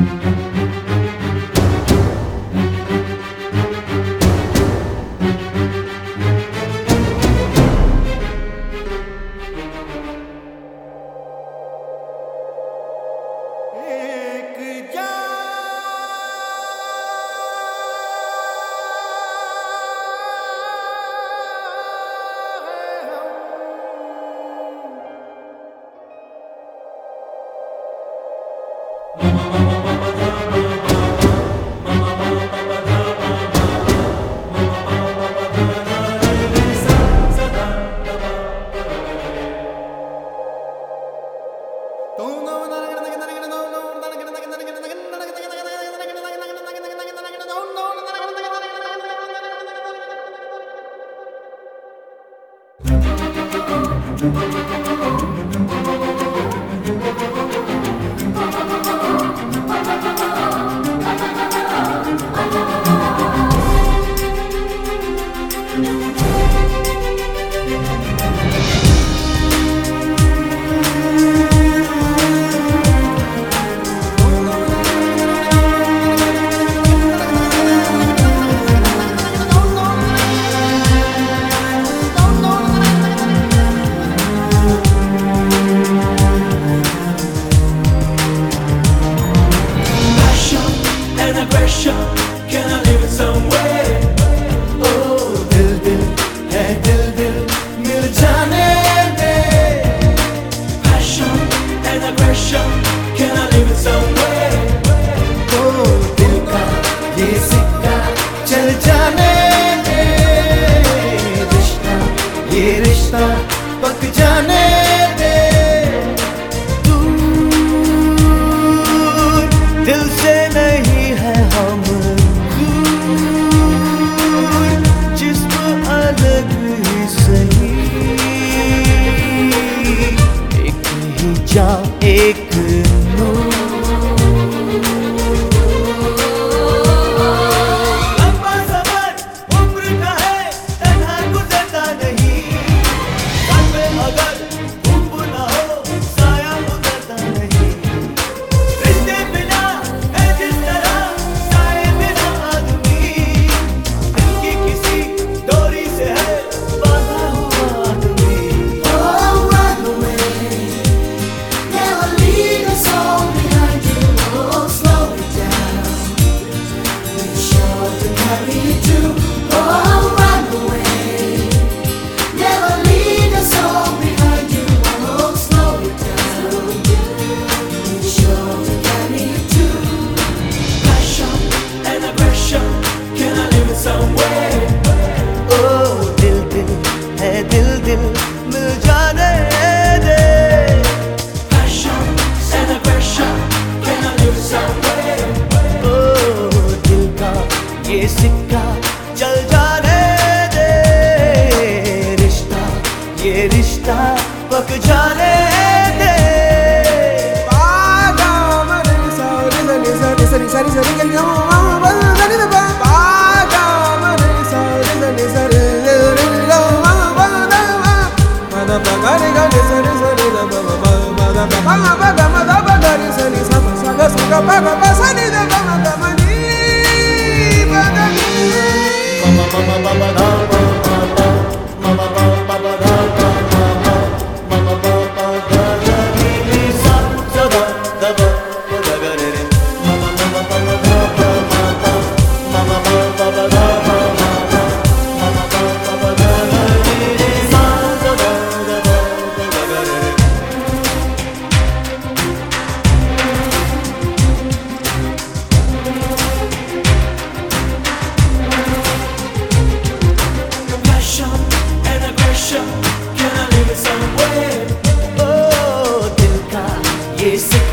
Can I live it somewhere? Oh, दिल दिल है दिल दिल मिल जाने दे. Passion and aggression. Can I live it somewhere? Oh, दिल का ये सिक्का चल जाने दे. रिश्ता ये रिश्ता पक जाने दे. दूर दिल से नहीं है हम एक लंबा सफर उम्र का है, तन्हा गुजरता नहीं. साथ में अगर धूप ना हो, साया उतरता नहीं. रिश्ते बिना है जिस तरह साए बिना आदमी. दिल की किसी डोरी से है बांधा हुआ आदमी. ये सिक्का चल जाने दे. रिश्ता ये रिश्ता पक जाने दे. Can I live it somewhere? Oh, दिल का ये